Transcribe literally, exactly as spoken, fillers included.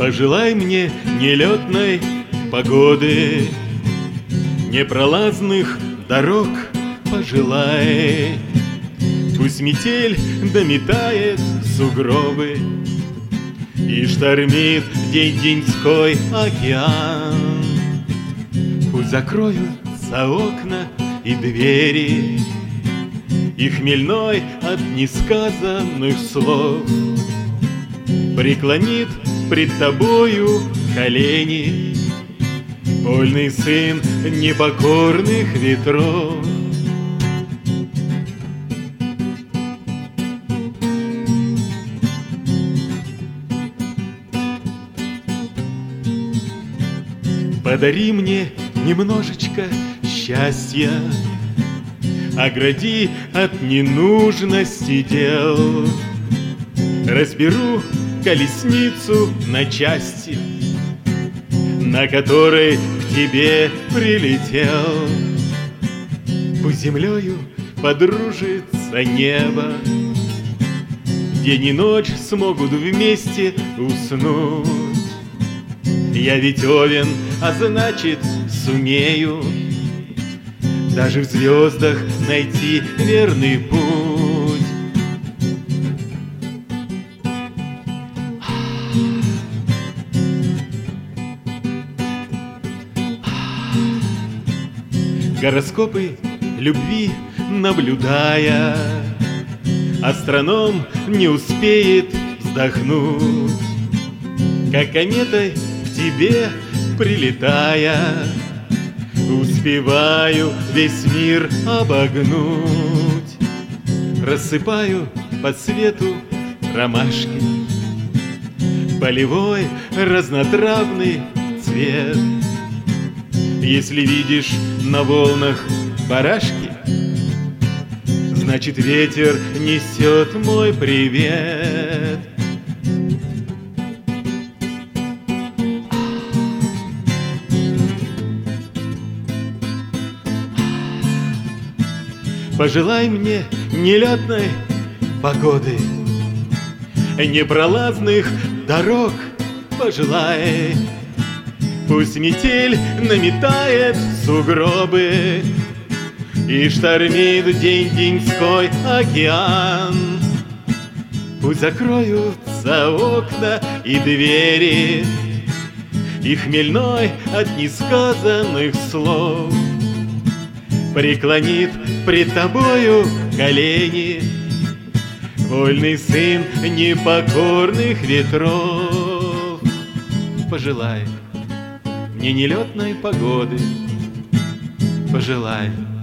Пожелай мне нелетной погоды, непролазных дорог пожелай. Пусть метель дометает сугробы и штормит день-деньской океан. Пусть закроются окна и двери, и хмельной от несказанных слов преклонит пред тобою колени вольный сын непокорных ветров. Подари мне немножечко счастья, огради от ненужности дел. Разберу колесницу на части, на которой к тебе прилетел. Пусть землею подружится небо, день и ночь смогут вместе уснуть. Я ведь Овен, а значит сумею даже в звездах найти верный путь. Гороскопы любви наблюдая, астроном не успеет вздохнуть, как кометой к тебе прилетая, успеваю весь мир обогнуть. Рассыпаю по свету ромашки, полевой разнотравный цвет. Если видишь на волнах барашки, значит ветер несет мой привет. Пожелай мне нелетной погоды, непролазных дорог пожелай. Пусть метель наметает сугробы и штормит день-деньской океан. Пусть закроются окна и двери, и хмельной от несказанных слов преклонит пред тобою колени вольный сын непокорных ветров. Пожелай мне нелетной погоды, пожелай